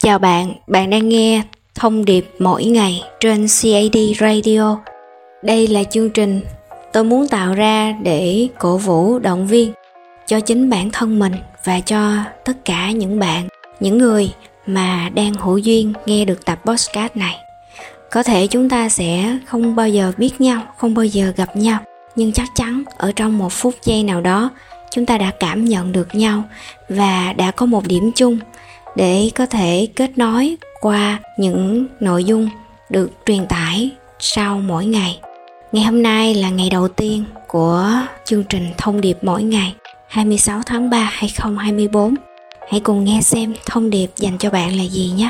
Chào bạn, bạn đang nghe Thông điệp mỗi ngày trên CAD Radio. Đây là chương trình tôi muốn tạo ra để cổ vũ, động viên cho chính bản thân mình và cho tất cả những bạn, những người mà đang hữu duyên nghe được tập podcast này. Có thể chúng ta sẽ không bao giờ biết nhau, không bao giờ gặp nhau, nhưng chắc chắn ở trong một phút giây nào đó chúng ta đã cảm nhận được nhau và đã có một điểm chung để có thể kết nối qua những nội dung được truyền tải sau mỗi ngày. Ngày hôm nay là ngày đầu tiên của chương trình Thông điệp mỗi ngày 26 tháng 3 2024. Hãy cùng nghe xem thông điệp dành cho bạn là gì nhé.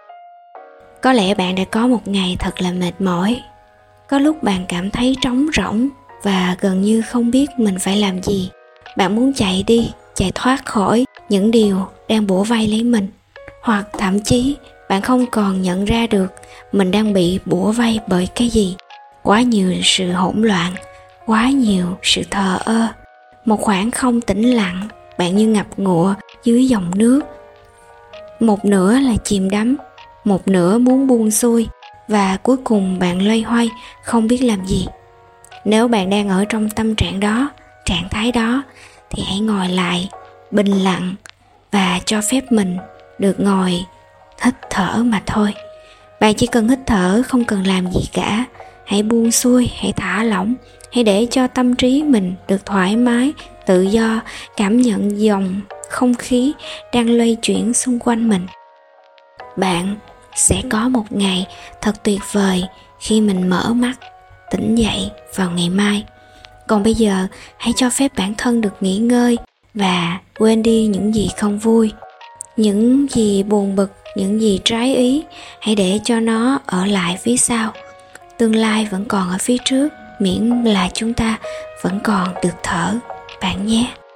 Có lẽ bạn đã có một ngày thật là mệt mỏi. Có lúc bạn cảm thấy trống rỗng và gần như không biết mình phải làm gì. Bạn muốn chạy đi, chạy thoát khỏi những điều đang bủa vây lấy mình. Hoặc thậm chí bạn không còn nhận ra được mình đang bị bủa vây bởi cái gì. Quá nhiều sự hỗn loạn, quá nhiều sự thờ ơ. Một khoảng không tĩnh lặng, bạn như ngập ngụa dưới dòng nước. Một nửa là chìm đắm, một nửa muốn buông xuôi, và cuối cùng bạn loay hoay không biết làm gì. Nếu bạn đang ở trong tâm trạng đó, trạng thái đó, thì hãy ngồi lại, bình lặng và cho phép mình được ngồi hít thở mà thôi. Bạn chỉ cần hít thở, không cần làm gì cả. Hãy buông xuôi, hãy thả lỏng, hãy để cho tâm trí mình được thoải mái, tự do, cảm nhận dòng không khí đang lay chuyển xung quanh mình. Bạn sẽ có một ngày thật tuyệt vời khi mình mở mắt, tỉnh dậy vào ngày mai. Còn bây giờ, hãy cho phép bản thân được nghỉ ngơi và quên đi những gì không vui, những gì buồn bực, những gì trái ý. Hãy để cho nó ở lại phía sau. Tương lai vẫn còn ở phía trước, miễn là chúng ta vẫn còn được thở, bạn nhé.